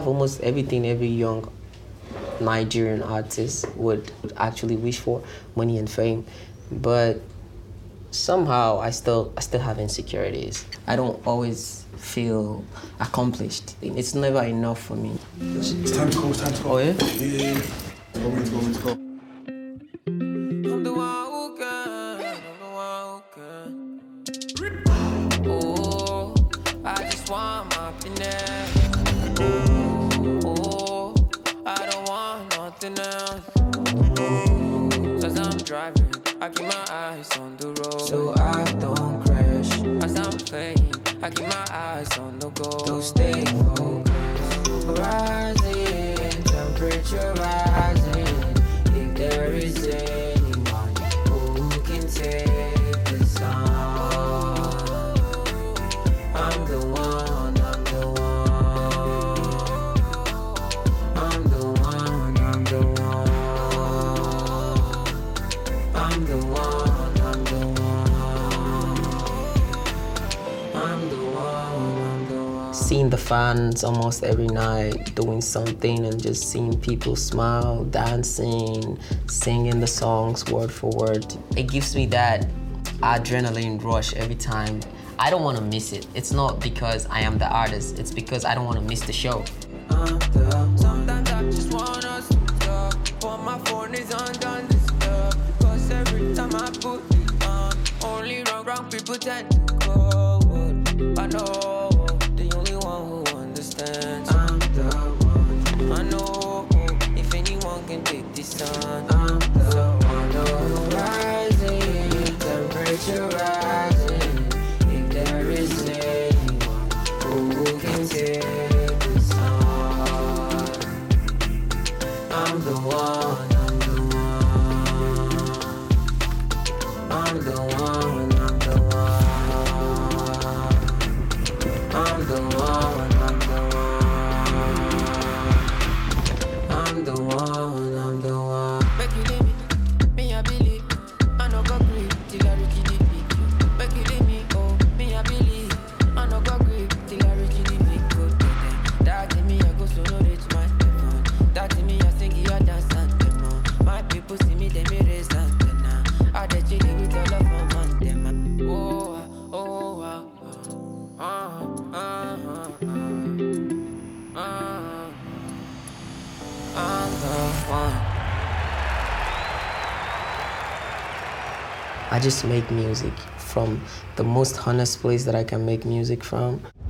have almost everything every young Nigerian artist would actually wish for, money and fame. But somehow I still have insecurities. I don't always feel accomplished. It's never enough for me. It's time to go, it's time to go. Oh yeah? Yeah. Let's go. I'm the one who can. Oh, I just want my happiness. Oh, I don't want nothing else. As I'm driving, I keep my eyes on the road, so I don't crash. As I'm playing, I keep my eyes on the goal, to stay focused. Rising, temperature rising. If there is anyone who can take the sun, I'm the one, I'm the one. I'm the one, I'm the one. I'm the one, I'm the one. I'm the one, I'm the one. Seeing the fans almost every night doing something and just seeing people smile, dancing, singing the songs word for word. It gives me that adrenaline rush every time. I don't want to miss it. It's not because I am the artist, it's because I don't want to miss the show. Sometimes I just wanna stop, but my phone is undone disturb. Cause every time I put it on, only wrong people tend to call. I know the only one who understands. I'm the one. I know if anyone can take this on, I'm the one. No rising, temperature rising. If there is anyone who can take this on, I'm the one, I'm the one. I'm the one, I'm the one. I'm the one, I'm the one. I'm the one, I'm the one. Make you leave me I believe. I no go grip till I reach the peak. Make you leave me, oh, me I believe. I no go grip till I reach the peak. That in me I go so no reach my phone. That in me I sing you dance and them. My people see me they me raise and then I dey chill with all of my man them. Oh, oh, I'm the one. I just make music from the most honest place that I can make music from.